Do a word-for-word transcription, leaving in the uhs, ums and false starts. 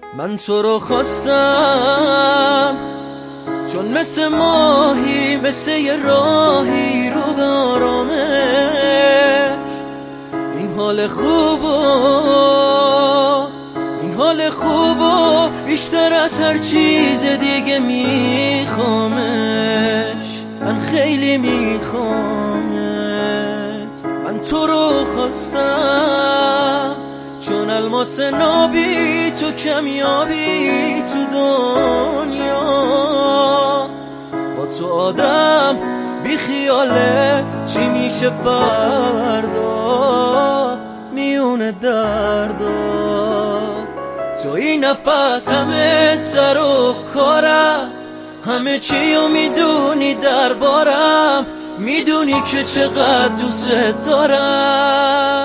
من تو رو خواستم چون مثل ماهی، مثل یه راهی رو به آرامش. این حال خوبو، این حال خوبو بیشتر از هر چیز دیگه میخوامش. من خیلی میخوامت. من تو رو خواستم چون الماس نابی تو کمیابی تو دنیا. با تو آدم بی خیاله چی میشه فردا میونه دردا. تو این نفس همه سر و کارم، همه چیو میدونی دربارم، میدونی که چقدر دوست دارم.